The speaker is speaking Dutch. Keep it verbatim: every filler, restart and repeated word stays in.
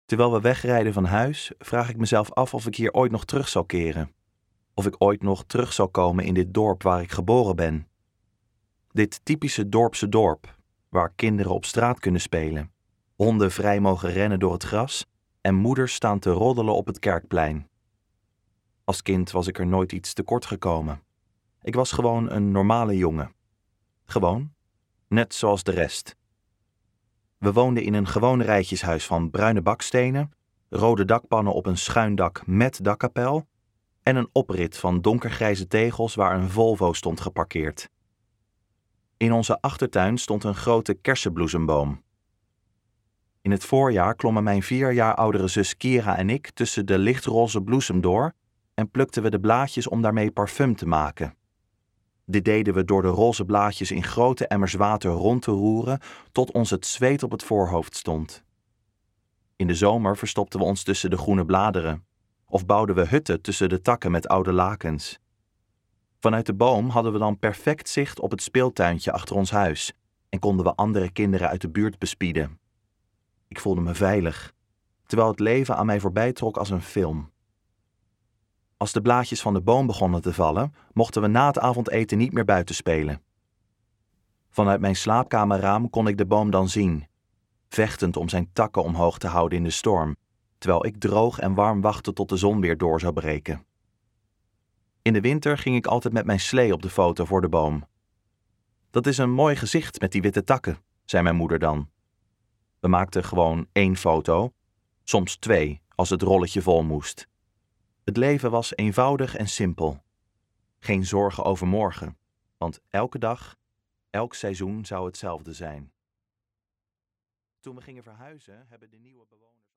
Terwijl we wegrijden van huis, vraag ik mezelf af of ik hier ooit nog terug zal keren. Of ik ooit nog terug zal komen in dit dorp waar ik geboren ben. Dit typische dorpse dorp, waar kinderen op straat kunnen spelen, honden vrij mogen rennen door het gras en moeders staan te roddelen op het kerkplein. Als kind was ik er nooit iets tekort gekomen. Ik was gewoon een normale jongen. Gewoon, net zoals de rest. We woonden in een gewoon rijtjeshuis van bruine bakstenen, rode dakpannen op een schuin dak met dakkapel en een oprit van donkergrijze tegels waar een Volvo stond geparkeerd. In onze achtertuin stond een grote kersenbloesemboom. In het voorjaar klommen mijn vier jaar oudere zus Kira en ik tussen de lichtroze bloesem door en plukten we de blaadjes om daarmee parfum te maken. Dit deden we door de roze blaadjes in grote emmers water rond te roeren tot ons het zweet op het voorhoofd stond. In de zomer verstopten we ons tussen de groene bladeren of bouwden we hutten tussen de takken met oude lakens. Vanuit de boom hadden we dan perfect zicht op het speeltuintje achter ons huis en konden we andere kinderen uit de buurt bespieden. Ik voelde me veilig, terwijl het leven aan mij voorbij trok als een film. Als de blaadjes van de boom begonnen te vallen, mochten we na het avondeten niet meer buiten spelen. Vanuit mijn slaapkamerraam kon ik de boom dan zien, vechtend om zijn takken omhoog te houden in de storm, terwijl ik droog en warm wachtte tot de zon weer door zou breken. In de winter ging ik altijd met mijn slee op de foto voor de boom. Dat is een mooi gezicht met die witte takken, zei mijn moeder dan. We maakten gewoon één foto, soms twee, als het rolletje vol moest. Het leven was eenvoudig en simpel. Geen zorgen over morgen, want elke dag, elk seizoen zou hetzelfde zijn. Toen we gingen verhuizen, hebben de nieuwe bewoners...